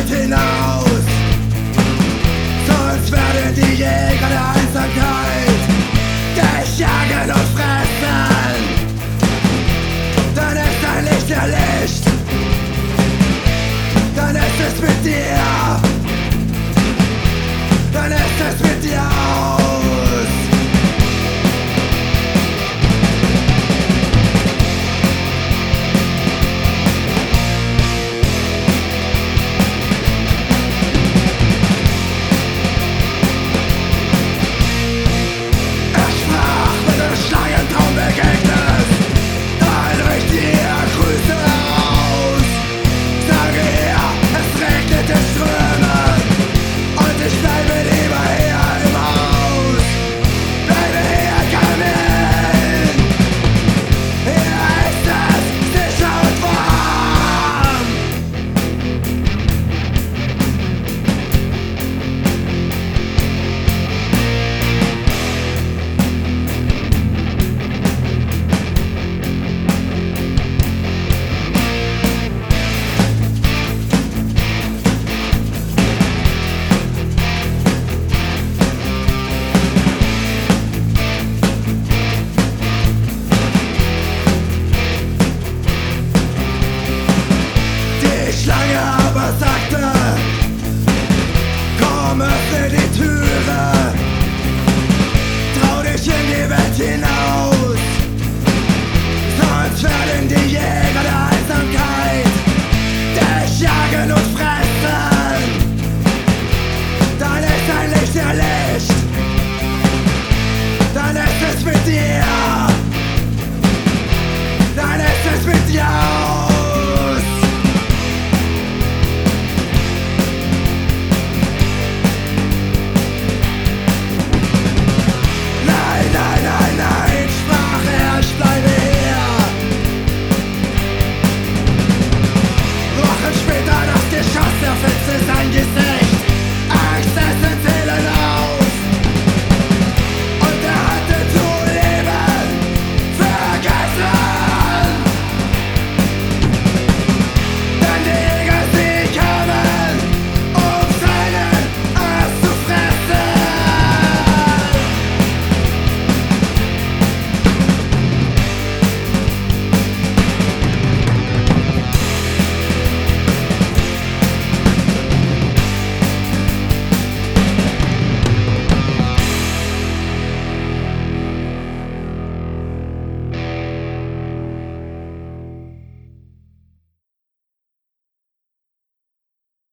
Welt hinaus, sonst werden die Jäger der Einsamkeit dich jagen und fressen. Dann ist dein Licht erlischt, dann ist es mit dir, dann ist es mit dir aus. Komm, öffne die Türe, trau dich in die Welt hinaus, sonst werden die Jäger der Einsamkeit dich jagen und fressen. Dann ist dein Licht erlischt, dann ist es mit dir, dann ist es mit dir aus. Geschoss, der Fitz ist ein Gesicht.